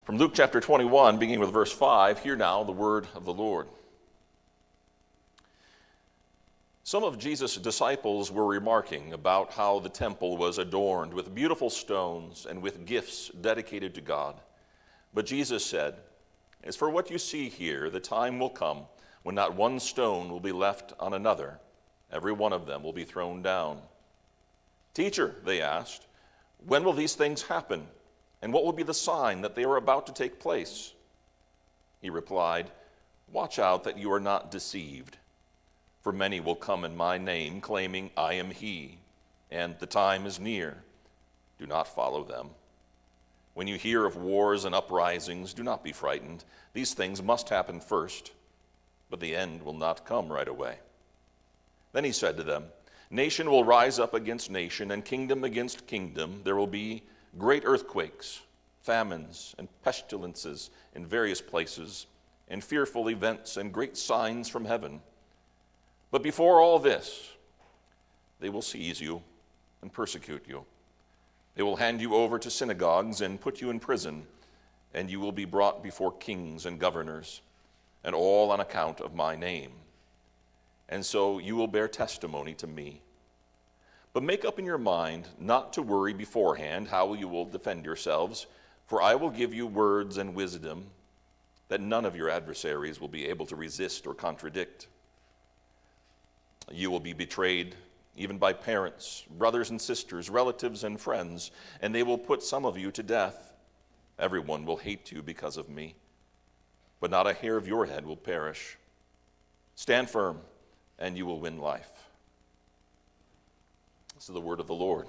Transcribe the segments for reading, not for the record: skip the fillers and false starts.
From Luke chapter 21, beginning with verse 5, hear now the word of the Lord. Some of Jesus' disciples were remarking about how the temple was adorned with beautiful stones and with gifts dedicated to God. But Jesus said, "As for what you see here, the time will come when not one stone will be left on another. Every one of them will be thrown down." "Teacher," they asked, "when will these things happen? And what will be the sign that they are about to take place?" He replied, "Watch out that you are not deceived. For many will come in my name, claiming, 'I am he,' and 'the time is near.' Do not follow them. When you hear of wars and uprisings, do not be frightened. These things must happen first, but the end will not come right away." Then he said to them, "Nation will rise up against nation, and kingdom against kingdom. There will be great earthquakes, famines, and pestilences in various places, and fearful events and great signs from heaven. But before all this, they will seize you and persecute you. They will hand you over to synagogues and put you in prison, and you will be brought before kings and governors, and all on account of my name. And so you will bear testimony to me. But make up in your mind not to worry beforehand how you will defend yourselves, for I will give you words and wisdom that none of your adversaries will be able to resist or contradict. You will be betrayed even by parents, brothers and sisters, relatives and friends, and they will put some of you to death. Everyone will hate you because of me, but not a hair of your head will perish. Stand firm, and you will win life." This is the word of the Lord.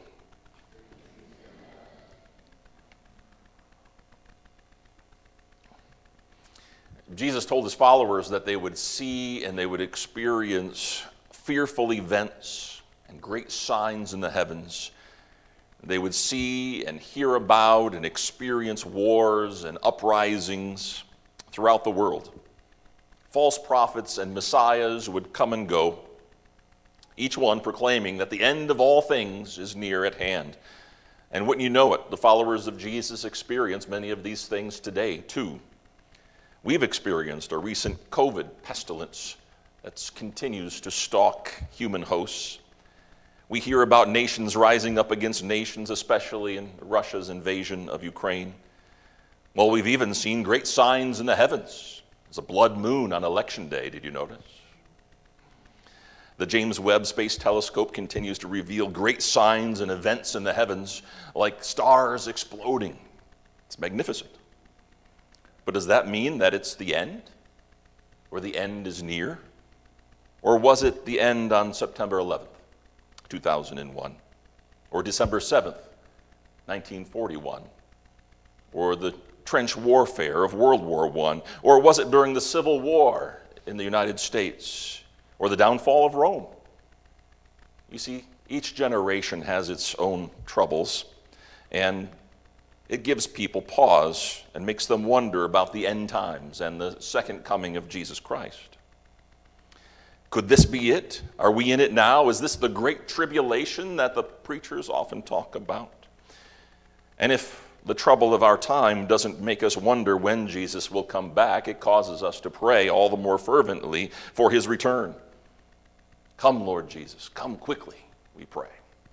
Jesus told his followers that they would see and they would experience fearful events and great signs in the heavens. They would see and hear about and experience wars and uprisings throughout the world. False prophets and messiahs would come and go, each one proclaiming that the end of all things is near at hand. And wouldn't you know it, the followers of Jesus experience many of these things today, too. We've experienced a recent COVID pestilence that continues to stalk human hosts. We hear about nations rising up against nations, especially in Russia's invasion of Ukraine. Well, we've even seen great signs in the heavens. There's a blood moon on election day, did you notice? The James Webb Space Telescope continues to reveal great signs and events in the heavens, like stars exploding. It's magnificent. But does that mean that it's the end? Or the end is near? Or was it the end on September 11th, 2001? Or December 7th, 1941? Or the trench warfare of World War I? Or was it during the Civil War in the United States? Or the downfall of Rome? You see, each generation has its own troubles, and it gives people pause and makes them wonder about the end times and the second coming of Jesus Christ. Could this be it? Are we in it now? Is this the great tribulation that the preachers often talk about? And if the trouble of our time doesn't make us wonder when Jesus will come back, it causes us to pray all the more fervently for his return. Come, Lord Jesus, come quickly, we pray.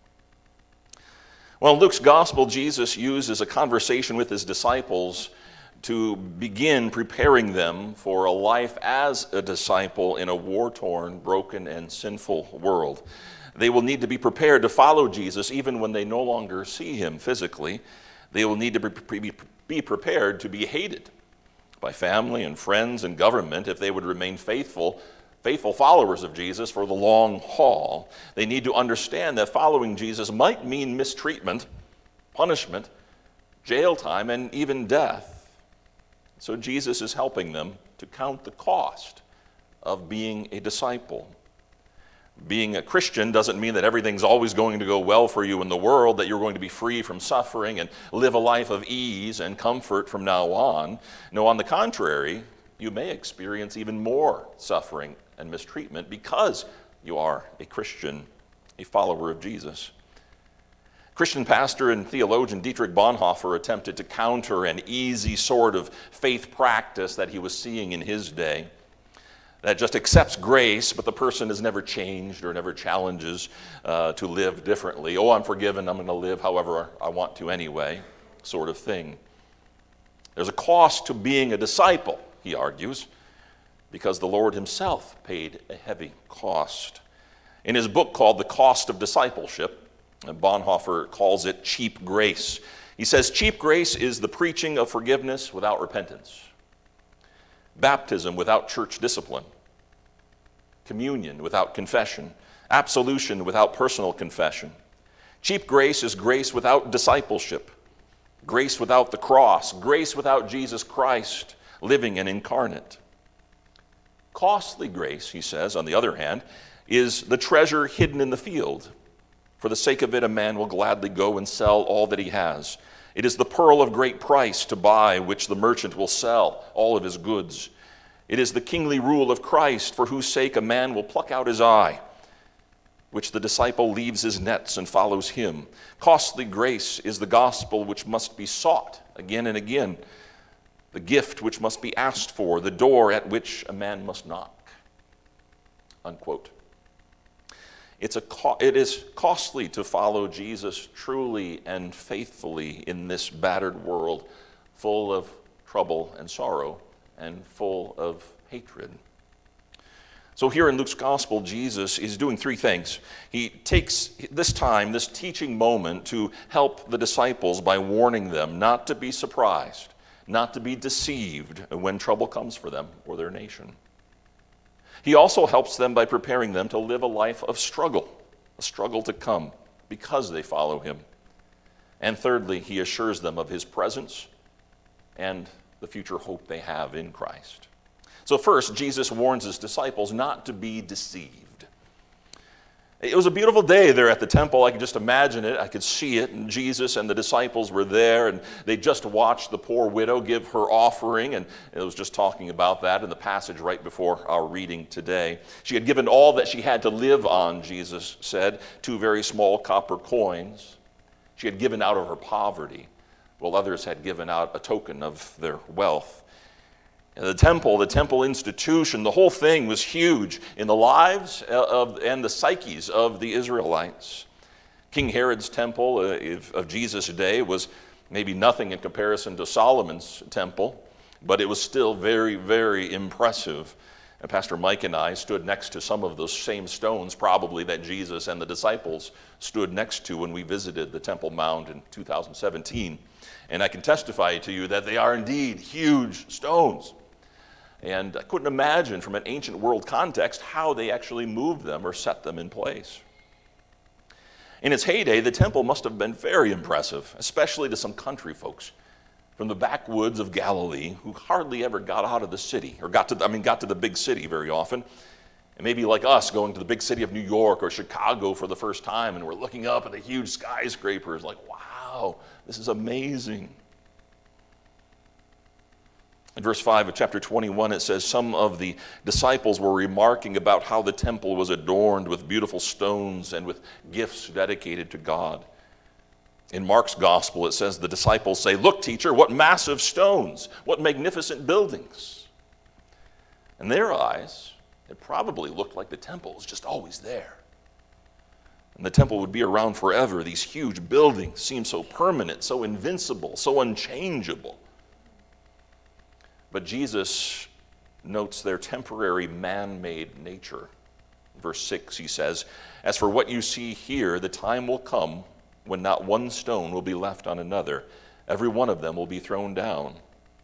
Well, in Luke's gospel, Jesus uses a conversation with his disciples to begin preparing them for a life as a disciple in a war-torn, broken, and sinful world. They will need to be prepared to follow Jesus even when they no longer see him physically. They will need to be prepared to be hated by family and friends and government if they would remain faithful followers of Jesus for the long haul. They need to understand that following Jesus might mean mistreatment, punishment, jail time, and even death. So Jesus is helping them to count the cost of being a disciple. Being a Christian doesn't mean that everything's always going to go well for you in the world, that you're going to be free from suffering and live a life of ease and comfort from now on. No, on the contrary, you may experience even more suffering and mistreatment because you are a Christian, a follower of Jesus. Christian pastor and theologian Dietrich Bonhoeffer attempted to counter an easy sort of faith practice that he was seeing in his day, that just accepts grace, but the person is never changed or never challenges to live differently. Oh, I'm forgiven, I'm going to live however I want to anyway, sort of thing. There's a cost to being a disciple, he argues, because the Lord himself paid a heavy cost. In his book called The Cost of Discipleship, Bonhoeffer calls it cheap grace. He says, cheap grace is the preaching of forgiveness without repentance, baptism without church discipline, communion without confession, absolution without personal confession. Cheap grace is grace without discipleship, grace without the cross, grace without Jesus Christ living and incarnate. Costly grace, he says, on the other hand, is the treasure hidden in the field. For the sake of it, a man will gladly go and sell all that he has. It is the pearl of great price to buy, which the merchant will sell all of his goods. It is the kingly rule of Christ, for whose sake a man will pluck out his eye, which the disciple leaves his nets and follows him. Costly grace is the gospel which must be sought again and again, the gift which must be asked for, the door at which a man must knock. Unquote. It is costly to follow Jesus truly and faithfully in this battered world, full of trouble and sorrow and full of hatred. So here in Luke's gospel, Jesus is doing three things. He takes this time, this teaching moment, to help the disciples by warning them not to be surprised, not to be deceived when trouble comes for them or their nation. He also helps them by preparing them to live a life of struggle, a struggle to come because they follow him. And thirdly, he assures them of his presence and the future hope they have in Christ. So first, Jesus warns his disciples not to be deceived. It was a beautiful day there at the temple. I could just imagine it. I could see it. And Jesus and the disciples were there, and they just watched the poor widow give her offering. And it was just talking about that in the passage right before our reading today. She had given all that she had to live on, Jesus said, 2 very small copper coins. She had given out of her poverty, while others had given out a token of their wealth. The temple institution, the whole thing was huge in the lives and the psyches of the Israelites. King Herod's temple of Jesus' day was maybe nothing in comparison to Solomon's temple, but it was still very, very impressive. And Pastor Mike and I stood next to some of those same stones, probably that Jesus and the disciples stood next to when we visited the Temple Mount in 2017. And I can testify to you that they are indeed huge stones. And I couldn't imagine from an ancient world context how they actually moved them or set them in place. In its heyday, the temple must have been very impressive, especially to some country folks from the backwoods of Galilee who hardly ever got out of the city, or got to the big city very often. And maybe like us going to the big city of New York or Chicago for the first time, and we're looking up at the huge skyscrapers like, wow, this is amazing. In verse 5 of chapter 21, it says, some of the disciples were remarking about how the temple was adorned with beautiful stones and with gifts dedicated to God. In Mark's gospel, it says the disciples say, look, teacher, what massive stones, what magnificent buildings. In their eyes, it probably looked like the temple was just always there. And the temple would be around forever. These huge buildings seem so permanent, so invincible, so unchangeable. But Jesus notes their temporary man-made nature. In verse 6, he says, as for what you see here, the time will come when not one stone will be left on another. Every one of them will be thrown down.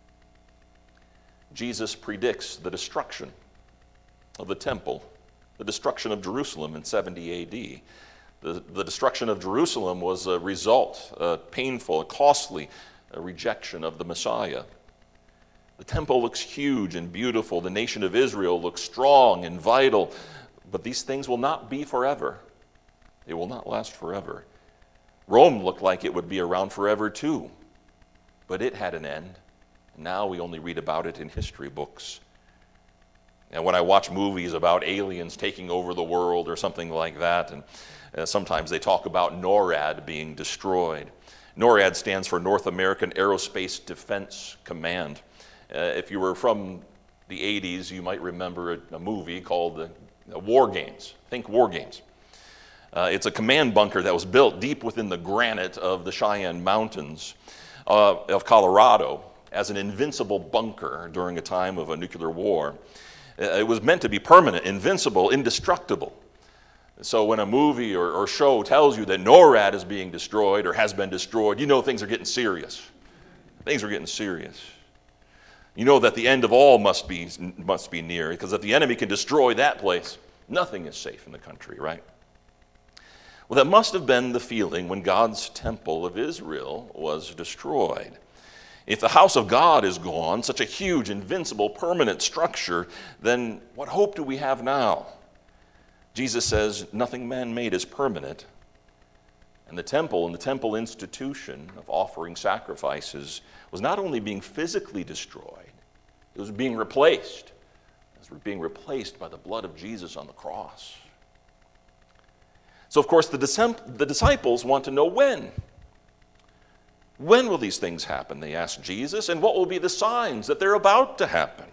Jesus predicts the destruction of the temple, the destruction of Jerusalem in 70 A.D. The destruction of Jerusalem was a result, a painful, a costly rejection of the Messiah. The temple looks huge and beautiful. The nation of Israel looks strong and vital. But these things will not be forever. They will not last forever. Rome looked like it would be around forever too. But it had an end. Now we only read about it in history books. And when I watch movies about aliens taking over the world or something like that, and sometimes they talk about NORAD being destroyed. NORAD stands for North American Aerospace Defense Command. If you were from the 80s, you might remember a movie called War Games. Think War Games. It's a command bunker that was built deep within the granite of the Cheyenne Mountains of Colorado as an invincible bunker during a time of a nuclear war. It was meant to be permanent, invincible, indestructible. So when a movie or show tells you that NORAD is being destroyed or has been destroyed, you know things are getting serious. Things are getting serious. You know that the end of all must be near, because if the enemy can destroy that place, nothing is safe in the country, right? Well, that must have been the feeling when God's temple of Israel was destroyed. If the house of God is gone, such a huge, invincible, permanent structure, then what hope do we have now? Jesus says nothing man-made is permanent. And the temple and the temple institution of offering sacrifices was not only being physically destroyed, it was being replaced. It was being replaced by the blood of Jesus on the cross. So, of course, the disciples want to know when. When will these things happen, they ask Jesus, and what will be the signs that they're about to happen?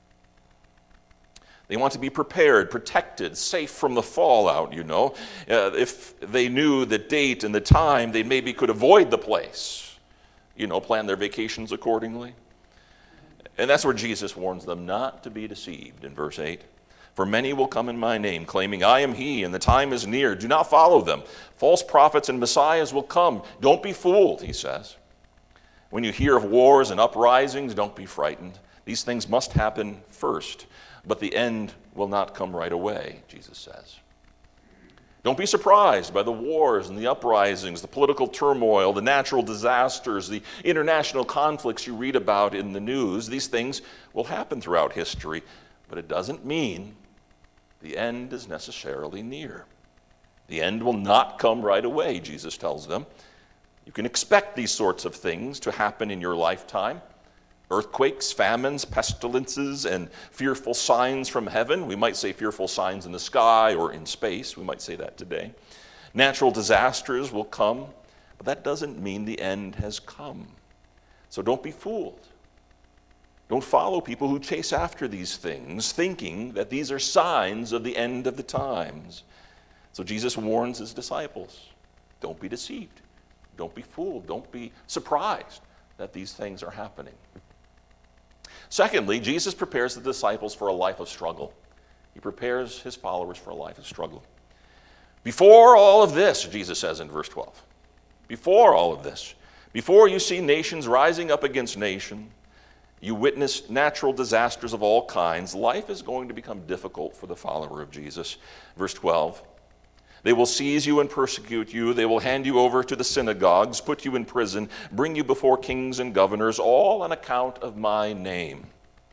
They want to be prepared, protected, safe from the fallout, you know. If they knew the date and the time, they maybe could avoid the place, you know, plan their vacations accordingly. And that's where Jesus warns them not to be deceived in verse 8. For many will come in my name, claiming I am he, and the time is near. Do not follow them. False prophets and messiahs will come. Don't be fooled, he says. When you hear of wars and uprisings, don't be frightened. These things must happen first, but the end will not come right away, Jesus says. Don't be surprised by the wars and the uprisings, the political turmoil, the natural disasters, the international conflicts you read about in the news. These things will happen throughout history, but it doesn't mean the end is necessarily near. The end will not come right away, Jesus tells them. You can expect these sorts of things to happen in your lifetime. Earthquakes, famines, pestilences, and fearful signs from heaven. We might say fearful signs in the sky or in space. We might say that today. Natural disasters will come, but that doesn't mean the end has come. So don't be fooled. Don't follow people who chase after these things, thinking that these are signs of the end of the times. So Jesus warns his disciples, don't be deceived. Don't be fooled. Don't be surprised that these things are happening. Secondly, Jesus prepares the disciples for a life of struggle. He prepares his followers for a life of struggle. Before all of this, Jesus says in verse 12, before all of this, before you see nations rising up against nation, you witness natural disasters of all kinds, life is going to become difficult for the follower of Jesus. Verse 12, they will seize you and persecute you. They will hand you over to the synagogues, put you in prison, bring you before kings and governors, all on account of my name.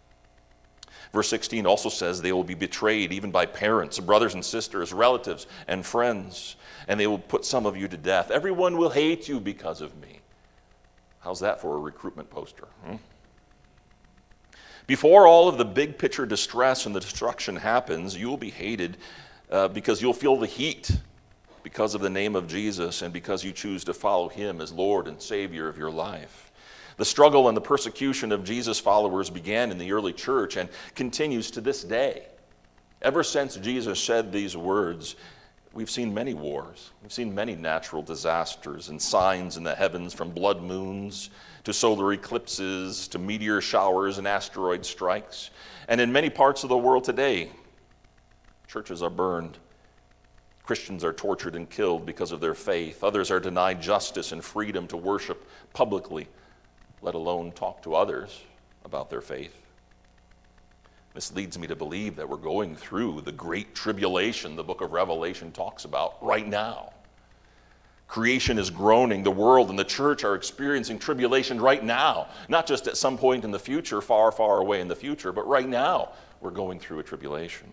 Verse 16 also says they will be betrayed even by parents, brothers and sisters, relatives and friends, and they will put some of you to death. Everyone will hate you because of me. How's that for a recruitment poster? Before all of the big picture distress and the destruction happens, you will be hated because you'll feel the heat because of the name of Jesus and because you choose to follow him as Lord and Savior of your life. The struggle and the persecution of Jesus' followers began in the early church and continues to this day. Ever since Jesus said these words, we've seen many wars. We've seen many natural disasters and signs in the heavens, from blood moons to solar eclipses to meteor showers and asteroid strikes. And in many parts of the world today, churches are burned. Christians are tortured and killed because of their faith. Others are denied justice and freedom to worship publicly, let alone talk to others about their faith. This leads me to believe that we're going through the great tribulation the book of Revelation talks about right now. Creation is groaning. The world and the church are experiencing tribulation right now, not just at some point in the future, far, far away in the future, but right now we're going through a tribulation.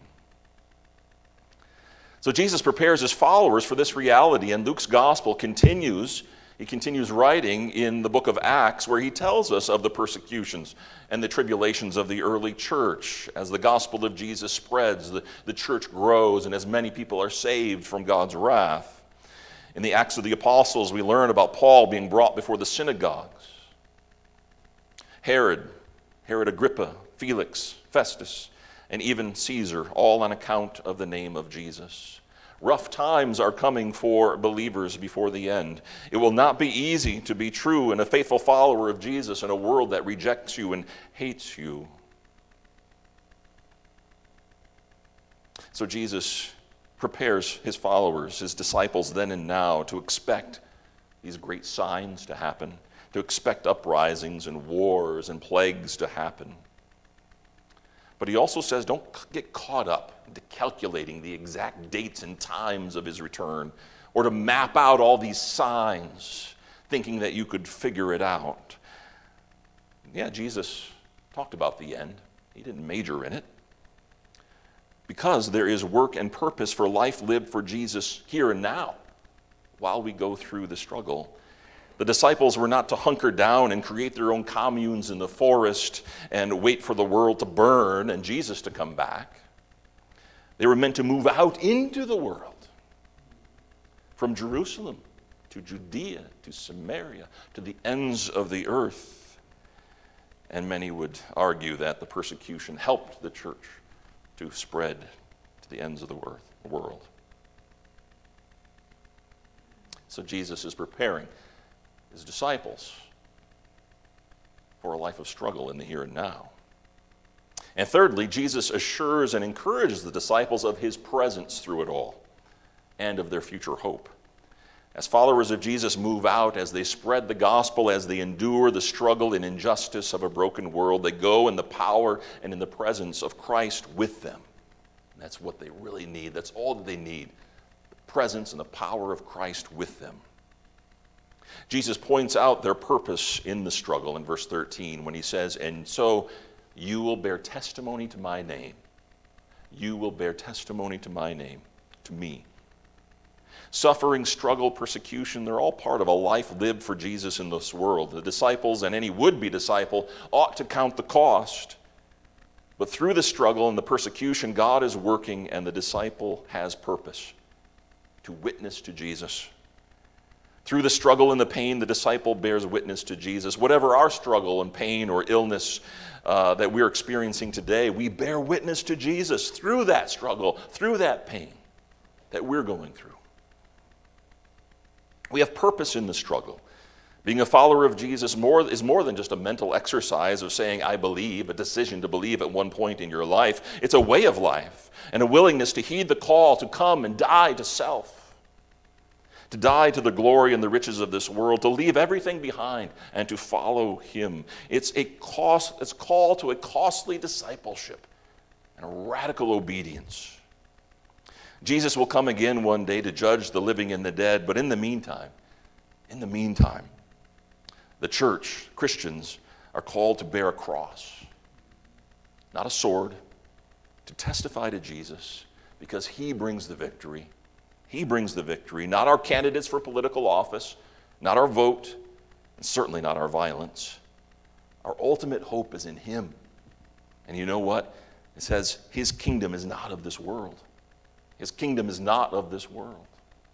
So Jesus prepares his followers for this reality, and Luke's gospel continues He continues writing in the book of Acts, where he tells us of the persecutions and the tribulations of the early church. As the gospel of Jesus spreads, the church grows, and as many people are saved from God's wrath. In the Acts of the Apostles, we learn about Paul being brought before the synagogues. Herod Agrippa, Felix, Festus, and even Caesar, all on account of the name of Jesus. Rough times are coming for believers before the end. It will not be easy to be true and a faithful follower of Jesus in a world that rejects you and hates you. So Jesus prepares his followers, his disciples then and now, to expect these great signs to happen, to expect uprisings and wars and plagues to happen. But he also says, don't get caught up into calculating the exact dates and times of his return, or to map out all these signs, thinking that you could figure it out. Yeah, Jesus talked about the end. He didn't major in it. Because there is work and purpose for life lived for Jesus here and now, while we go through the struggle. The disciples were not to hunker down and create their own communes in the forest and wait for the world to burn and Jesus to come back. They were meant to move out into the world, from Jerusalem to Judea to Samaria to the ends of the earth. And many would argue that the persecution helped the church to spread to the ends of the world. So Jesus is preparing his disciples for a life of struggle in the here and now. And thirdly, Jesus assures and encourages the disciples of his presence through it all and of their future hope. As followers of Jesus move out, as they spread the gospel, as they endure the struggle and injustice of a broken world, they go in the power and in the presence of Christ with them. And that's what they really need. That's all that they need, the presence and the power of Christ with them. Jesus points out their purpose in the struggle in verse 13 when he says, and so you will bear testimony to my name. You will bear testimony to my name, to me. Suffering, struggle, persecution, they're all part of a life lived for Jesus in this world. The disciples and any would-be disciple ought to count the cost. But through the struggle and the persecution, God is working and the disciple has purpose to witness to Jesus. Through the struggle and the pain, the disciple bears witness to Jesus. Whatever our struggle and pain or illness that we're experiencing today, we bear witness to Jesus through that struggle, through that pain that we're going through. We have purpose in the struggle. Being a follower of Jesus is more than just a mental exercise of saying, I believe, a decision to believe at one point in your life. It's a way of life and a willingness to heed the call to come and die to self. To die to the glory and the riches of this world, to leave everything behind and to follow him. It's call to a costly discipleship and a radical obedience. Jesus will come again one day to judge the living and the dead, but in the meantime, the church, Christians, are called to bear a cross, not a sword, to testify to Jesus because he brings the victory. He brings the victory, not our candidates for political office, not our vote, and certainly not our violence. Our ultimate hope is in him. And you know what? It says his kingdom is not of this world. His kingdom is not of this world.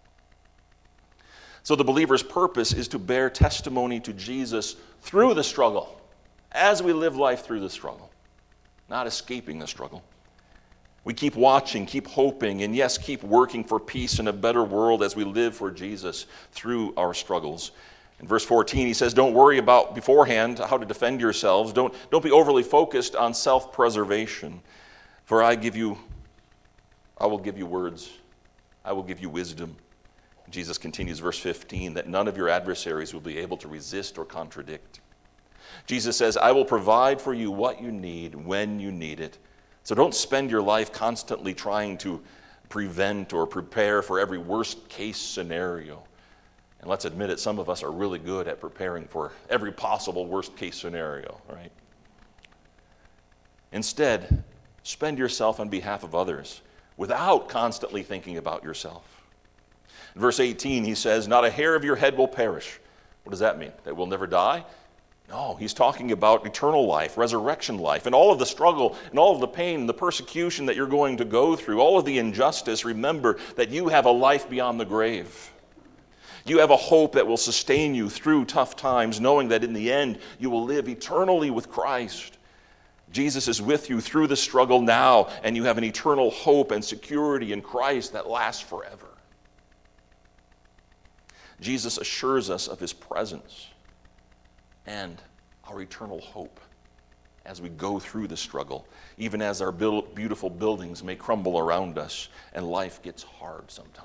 So the believer's purpose is to bear testimony to Jesus through the struggle, as we live life through the struggle, not escaping the struggle. We keep watching, keep hoping, and yes, keep working for peace and a better world as we live for Jesus through our struggles. In verse 14, he says, don't worry about beforehand how to defend yourselves. Don't be overly focused on self-preservation. For I will give you words. I will give you wisdom. Jesus continues, verse 15, that none of your adversaries will be able to resist or contradict. Jesus says, I will provide for you what you need when you need it. So don't spend your life constantly trying to prevent or prepare for every worst case scenario. And let's admit it, some of us are really good at preparing for every possible worst case scenario, right? Instead, spend yourself on behalf of others without constantly thinking about yourself. In verse 18, he says, not a hair of your head will perish. What does that mean? That we'll never die? No, he's talking about eternal life, resurrection life, and all of the struggle and all of the pain and the persecution that you're going to go through, all of the injustice. Remember that you have a life beyond the grave. You have a hope that will sustain you through tough times, knowing that in the end you will live eternally with Christ. Jesus is with you through the struggle now, and you have an eternal hope and security in Christ that lasts forever. Jesus assures us of his presence and our eternal hope as we go through the struggle, even as our beautiful buildings may crumble around us and life gets hard sometimes.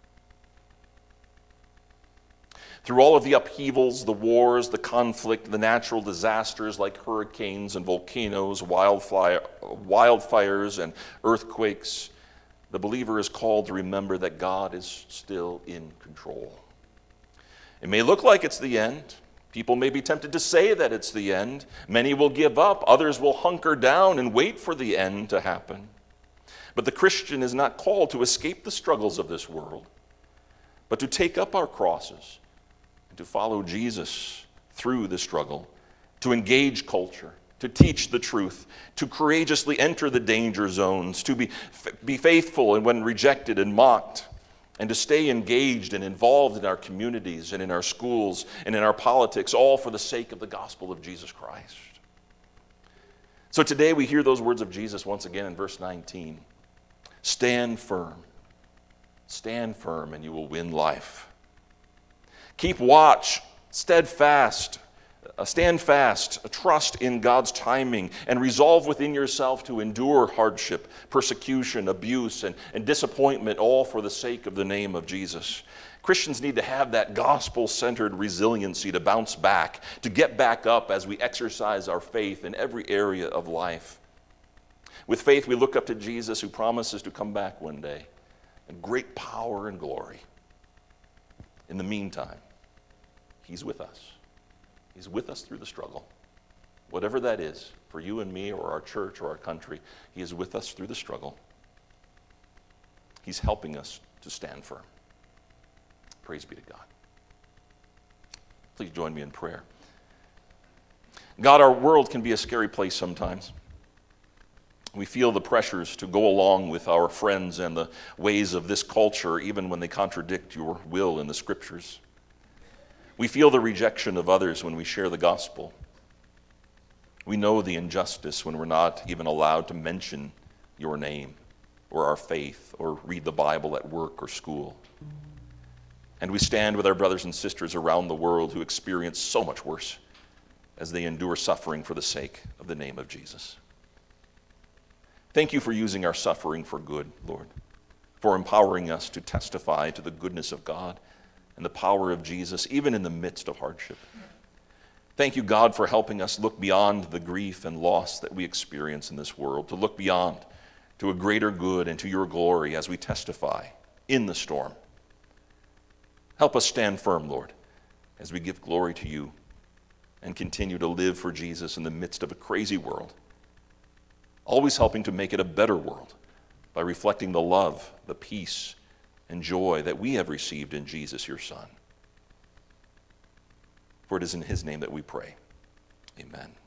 Through all of the upheavals, the wars, the conflict, the natural disasters like hurricanes and volcanoes, wildfires and earthquakes, the believer is called to remember that God is still in control. It may look like it's the end. People may be tempted to say that it's the end. Many will give up. Others will hunker down and wait for the end to happen. But the Christian is not called to escape the struggles of this world, but to take up our crosses and to follow Jesus through the struggle, to engage culture, to teach the truth, to courageously enter the danger zones, to be faithful and when rejected and mocked, and to stay engaged and involved in our communities and in our schools and in our politics, all for the sake of the gospel of Jesus Christ. So today we hear those words of Jesus once again in verse 19. Stand firm, and you will win life. Keep watch, stand fast, trust in God's timing, and resolve within yourself to endure hardship, persecution, abuse, and disappointment, all for the sake of the name of Jesus. Christians need to have that gospel-centered resiliency to bounce back, to get back up as we exercise our faith in every area of life. With faith, we look up to Jesus, who promises to come back one day in great power and glory. In the meantime, he's with us. He's with us through the struggle. Whatever that is, for you and me or our church or our country, he is with us through the struggle. He's helping us to stand firm. Praise be to God. Please join me in prayer. God, our world can be a scary place sometimes. We feel the pressures to go along with our friends and the ways of this culture, even when they contradict your will in the Scriptures. We feel the rejection of others when we share the gospel. We know the injustice when we're not even allowed to mention your name or our faith or read the Bible at work or school. And we stand with our brothers and sisters around the world who experience so much worse as they endure suffering for the sake of the name of Jesus. Thank you for using our suffering for good, Lord, for empowering us to testify to the goodness of God and the power of Jesus, even in the midst of hardship. Thank you, God, for helping us look beyond the grief and loss that we experience in this world, to look beyond to a greater good and to your glory as we testify in the storm. Help us stand firm, Lord, as we give glory to you and continue to live for Jesus in the midst of a crazy world, always helping to make it a better world by reflecting the love, the peace, and joy that we have received in Jesus, your Son. For it is in his name that we pray. Amen.